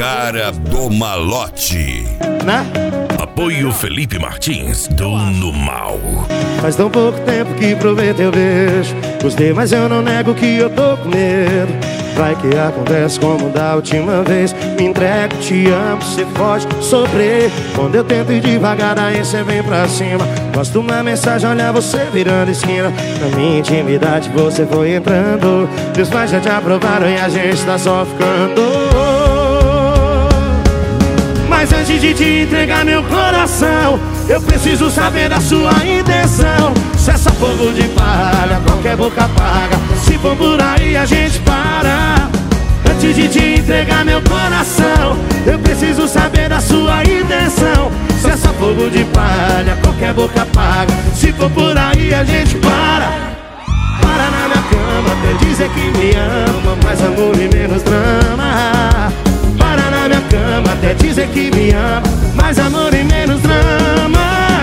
cara do malote. Né? Apoio Felipe Martins, Dono Mal. Faz tão pouco tempo que provei teu beijo. Gostei, mas eu não nego que eu tô com medo. Vai que acontece como da última vez. Me entrego, te amo, cê pode sofrer. Quando eu tento ir devagar, aí cê vem pra cima. Posto uma mensagem, olha você virando esquina. Na minha intimidade você foi entrando. Meus pais já te aprovaram e a gente tá só ficando. Mas antes de te entregar meu coração, eu preciso saber da sua intenção. Se é só fogo de palha, qualquer boca apaga. Se for por aí a gente para. Antes de te entregar meu coração, eu preciso saber da sua intenção. Se é só fogo de palha, qualquer boca apaga. Se for por aí a gente para. Para na minha cama, até dizer que me ama, mais amor e menos drama. Para na minha cama, até dizer que me ama, mais amor e menos drama.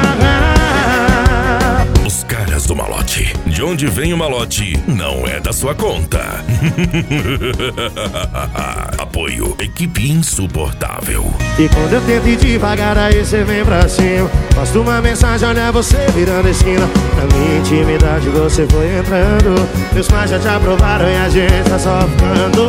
Os caras do malote. De onde vem o malote, não é da sua conta. Apoio Equipe Insuportável. E quando eu tento ir devagar, aí cê vem pra cima. Posto uma mensagem, olha você virando a esquina. Na minha intimidade você foi entrando. Meus pais já te aprovaram e a gente tá só ficando.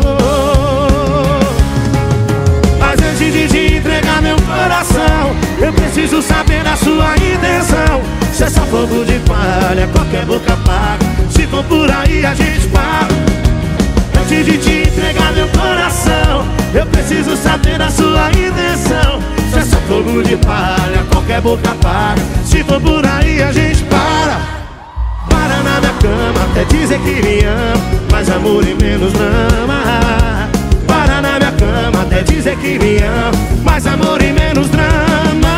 Mas antes de te entregar meu coração, eu preciso saber da sua intenção. Se é só fogo de palha, qualquer boca apaga. Se for por aí a gente para. Antes de te entregar meu coração, eu preciso saber da sua intenção. Se é só fogo de palha, qualquer boca apaga. Se for por aí a gente para. Para na minha cama, até dizer que me ama, mais amor e menos drama. Para na minha cama, até dizer que me ama, mais amor e menos drama.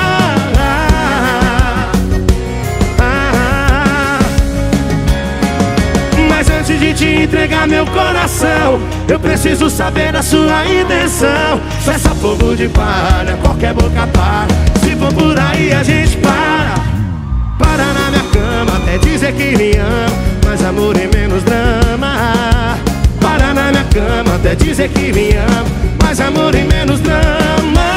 Mas antes de te entregar meu coração, eu preciso saber da sua intenção. Se é só fogo de palha, qualquer boca apaga. Se for por aí a gente para. Para na minha cama, até dizer que me ama, mais amor e menos drama. Para na minha cama, até dizer que me ama, mais amor e menos drama.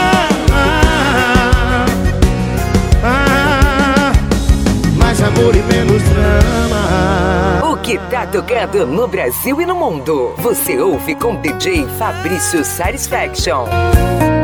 Mais amor e menos drama. O que tá tocando no Brasil e no mundo, você ouve com DJ Fabrício Satisfaction.